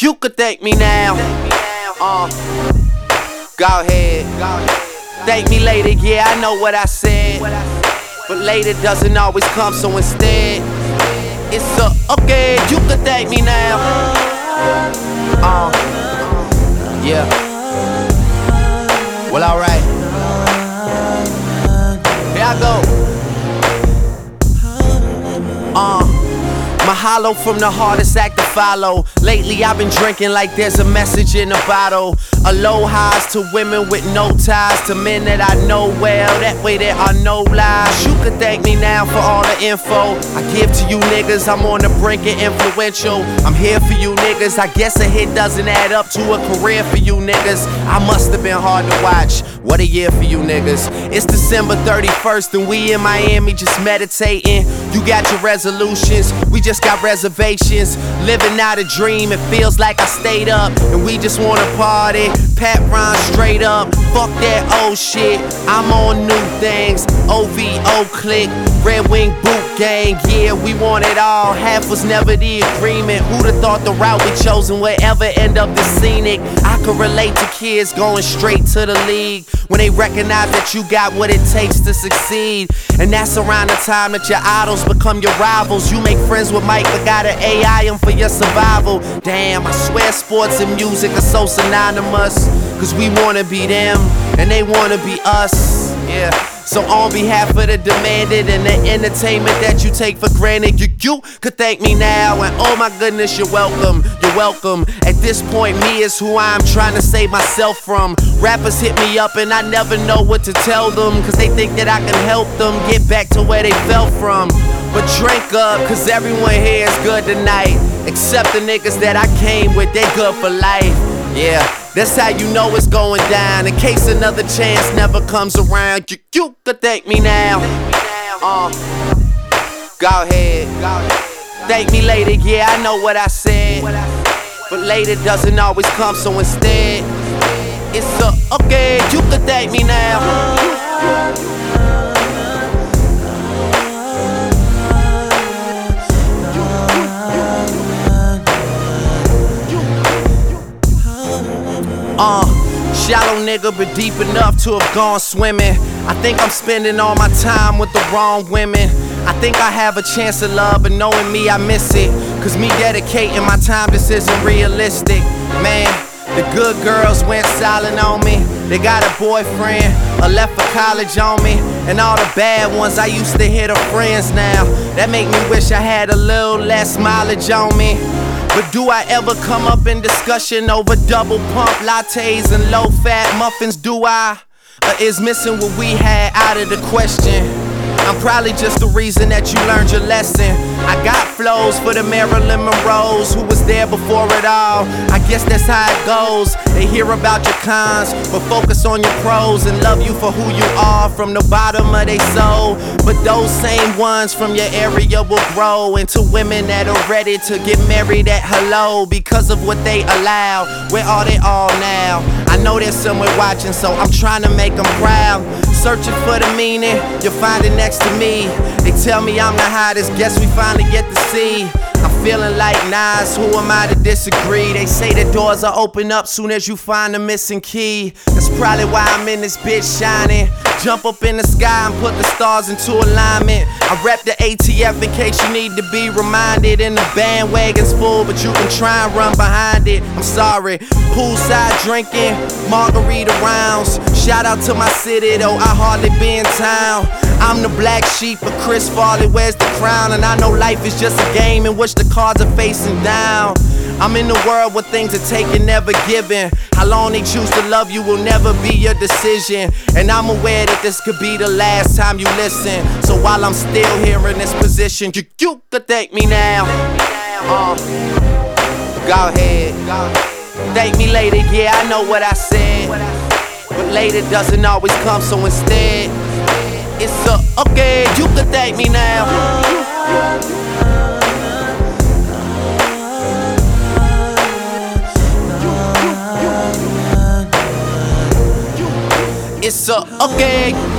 You could thank me now. Go ahead. Thank me later, yeah, I know what I said. But later doesn't always come, so instead, it's okay, you could thank me now. Yeah. Well, alright. Here I go. Mahalo from the hardest act to follow. Lately I've been drinking like there's a message in a bottle. Aloha's to women with no ties, to men that I know well, that way there are no lies. You could thank me now for all the info I give to you niggas. I'm on the brink of influential. I'm here for you niggas. I guess a hit doesn't add up to a career for you niggas. I must have been hard to watch. What a year for you niggas. It's December 31st and we in Miami just meditating. You got your resolutions, we just got reservations. Living out a dream, it feels like I stayed up and we just wanna party. Pat Ron straight up, fuck that old shit. I'm on new things, OVO click, Red Wing boot gang. Yeah, we want it all, half was never the agreement. Who'da thought the route we chosen would ever end up this scenic? I could relate to kids going straight to the league when they recognize that you got what it takes to succeed. And that's around the time that your idols become your rivals. You make friends with Mike but gotta AI him for your survival. Damn, I swear sports and music are so synonymous, cause we wanna be them and they wanna be us. Yeah. So on behalf of the demanded and the entertainment that you take for granted, you could thank me now. And oh my goodness, you're welcome, you're welcome. At this point, me is who I'm trying to save myself from. Rappers hit me up and I never know what to tell them, cause they think that I can help them get back to where they fell from. But drink up, cause everyone here is good tonight, except the niggas that I came with, they good for life. Yeah, that's how you know it's going down. In case another chance never comes around, you could thank me now. Go ahead. Thank me later, yeah, I know what I said. But later doesn't always come, so instead, it's okay, you could thank me now. Shallow nigga, but deep enough to have gone swimming. I think I'm spending all my time with the wrong women. I think I have a chance of love, but knowing me, I miss it. Cause me dedicating my time, this isn't realistic. Man, the good girls went silent on me. They got a boyfriend or left for college on me. And all the bad ones, I used to hear the friends now. That make me wish I had a little less mileage on me. But do I ever come up in discussion over double pump lattes and low fat muffins? Do I? Or is missing what we had out of the question? I'm probably just the reason that you learned your lesson. I got flows for the Marilyn Monroes who was there before it all. I guess that's how it goes. They hear about your cons, but focus on your pros and love you for who you are from the bottom of their soul. But those same ones from your area will grow into women that are ready to get married at hello because of what they allow. Where are they all now? I know there's somewhere watching, so I'm trying to make them proud. Searching for the meaning, you'll find it next to me. They tell me I'm the hottest, guess we finally get to see. I'm feeling like Nas, who am I to disagree? They say the doors are open up soon as you find the missing key. That's probably why I'm in this bitch shining. Jump up in the sky and put the stars into alignment. I rep the ATF in case you need to be reminded. And the bandwagon's full, but you can try and run behind it. I'm sorry. Poolside drinking, margarita rounds. Shout out to my city though, I hardly be in town. I'm the black sheep, but Chris Farley wears the crown. And I know life is just a game in which the cards are facing down. I'm in the world where things are taken, never given. How long they choose to love you will never be your decision. And I'm aware that this could be the last time you listen. So while I'm still here in this position, you could thank me now. Go ahead. Thank me later, yeah, I know what I said. But later doesn't always come, so instead, it's okay, you could thank me now. It's okay.